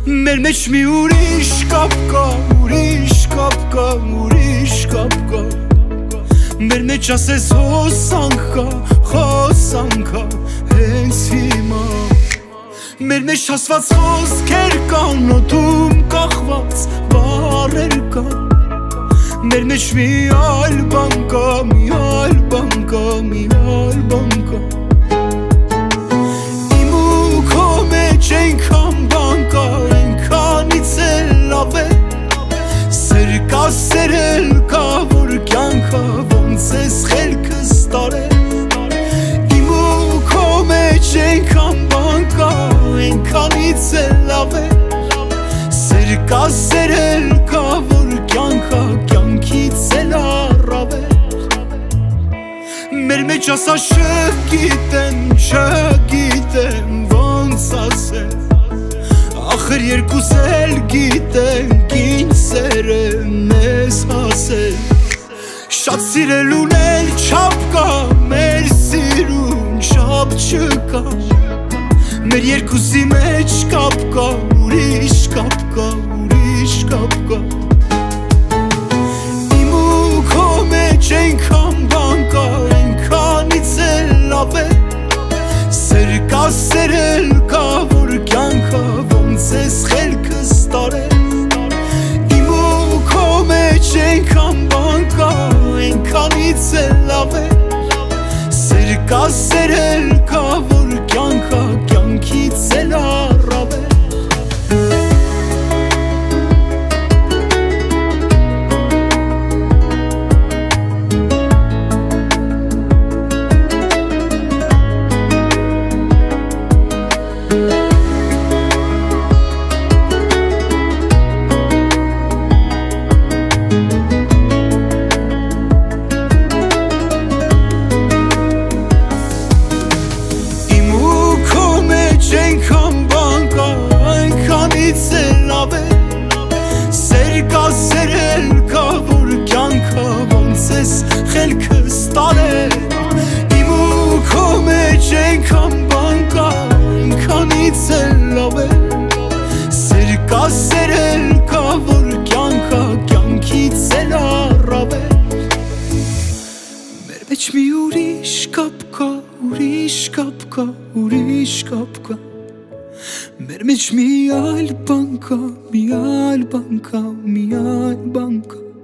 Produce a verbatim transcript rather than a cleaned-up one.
մեր մեջ մի ուրիշ կապ կա, ուրիշ կապ կա, ուրիշ կապ կա մեր մեջ ասես հոսանք կա, խոսանք կա հենց հիմա մեր մեջ ասված խոսքեր կան, օդում կախված բառեր կան մեր մեջ մի այլ բան կա, մի այլ բան կա, մի այլ բան կա իմ ու քո մեջ այնքան բան կա, այնքանից էլ լավ է սեր կա, սեր էլ կա, որ կյանքը ոնց ես խելքս տարել իմ ու քո մեջ այնքան բան կա, այնքանից էլ լավ է սեր կա, սեր էլ կա, որ կյանքը կյանքից էլ առավել մեր մեջ ասա չգիտեմ, չգիտեմ ոնց ասել ախր երկուս էլ գիտենք ինչ սեր է մեզ հասել շատ սիրել ունել չափ կա, մեր սիրուն չափ չկա մեր երկուսի մեջ կապ կա, ուրիշ կապ կա, ուրիշ կապ կա իմ ու քո մեջ այնքան բան կա, այնքանից էլ լավ է սեր կա, սեր էլ կա, որ կյանքը ոնց ես խելքս տարել իմ ու քո մեջ այնքան բան կա, այնքանից էլ լավ է սեր կա, սեր էլ կա, որ կյանքը կյանքից էլ առավել խելքս տարել իմ ու քո մեջ այնքան բան կա, այնքանից էլ լավ է սեր կա, սեր էլ կա, որ կյանքը կյանքից էլ առավել մեր մեջ մի ուրիշ կապ կա, ուրիշ կապ կա, ուրիշ կապ կա մեր մեջ մի այլ բան կա, մի այլ բան կա, մի այլ բան կա